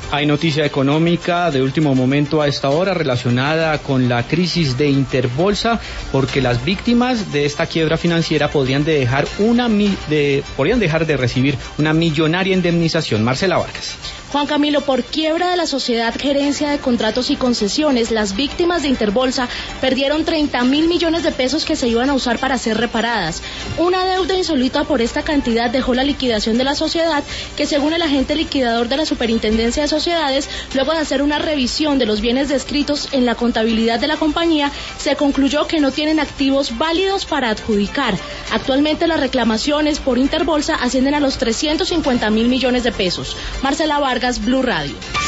Hay noticia económica de último momento a esta hora relacionada con la crisis de Interbolsa, porque las víctimas de esta quiebra financiera podrían dejar de recibir una millonaria indemnización. Marcela Vargas. Juan Camilo, por quiebra de la Sociedad Gerencia de Contratos y Concesiones, las víctimas de Interbolsa perdieron 30.000 millones de pesos que se iban a usar para ser reparadas. Una deuda insólita por esta cantidad dejó la liquidación de la sociedad, que según el agente liquidador de la Superintendencia de Sociedades, luego de hacer una revisión de los bienes descritos en la contabilidad de la compañía, se concluyó que no tienen activos válidos para adjudicar. Actualmente las reclamaciones por Interbolsa ascienden a los 350.000 millones de pesos. Marcela Vargas, Blue Radio.